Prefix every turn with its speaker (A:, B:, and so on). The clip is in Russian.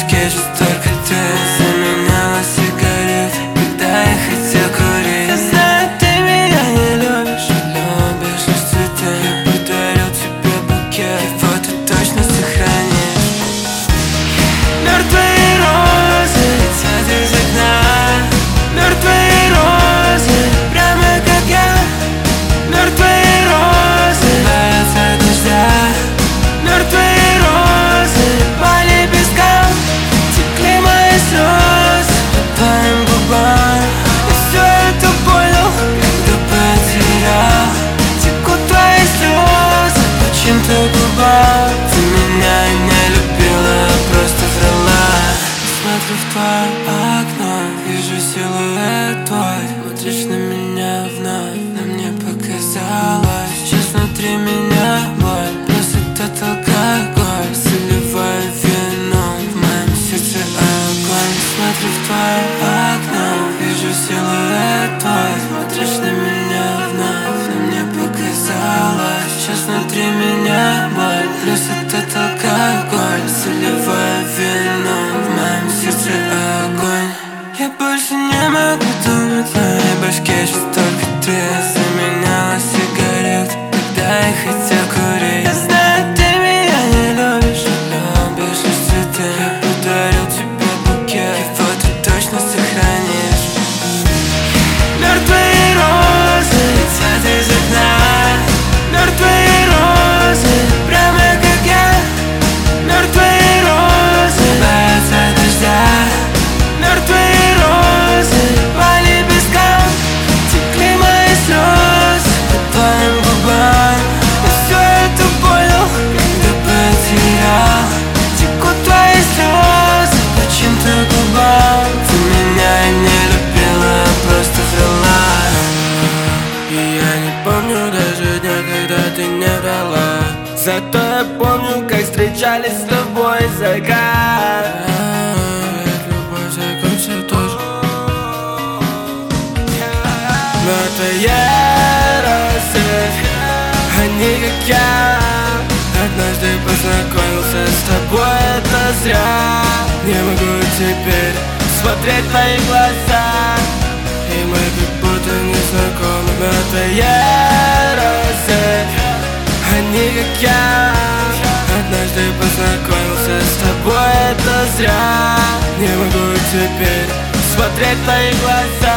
A: башке just только ты. Заменяла сигарет, когда я хотел курить. Я знаю, ты меня не любишь, любишь лишь цветы. Я подарил тебе букет, его ты точно сохранишь. Мертвые розы летят из окна, мертвые розы, прямо как я. Мертвые розы боятся дождя, мертвые розы по лепесткам. Текли мои слезы по твоим губам. И все это понял, когда потерял. Текут твои слезы по чьим-то губам. Ты меня не любила, просто врала. Смотрю в твое окно, вижу силуэт твой. Смотришь на меня вновь, но мне показалось. Сейчас внутри меня боль, просто тот алкоголь. Заливаю вино, в моем сердце огонь. Смотрю в твое окно, вижу силуэт твой. Смотришь на меня вновь, но мне показалось. Сейчас внутри меня боль, плюс этот алкоголь. Заливаю вино, в моем сердце огонь. Я больше не могу думать, в моей башке сейчас только ты. Заменяла сигарет, когда я хотел курить. Я знаю, ты меня не любишь, любишь лишь цветы. Я подарил тебе букет, его ты точно сохранишь. Мертвые розы летят из окна, мертвые розы, прямо как я. Мертвые розы боятся дождя, мертвые розы по лепесткам. Текли мои слезы по твоим губам. Я все это понял, когда потерял. Текут твои слезы по чьим-то губам. Ты меня не любила, просто врала. И я не помню даже дня, когда ты не врала. Зато я помню, как встречались с тобой закат. Любовь закончится тоже. Мертвые розы, они как я. Однажды познакомился с тобой, это зря. Не могу теперь смотреть в твои глаза, и мы как будто не знакомы. Мертвые розы, они как я. Однажды познакомился с тобой, это зря. Не могу теперь смотреть в твои глаза.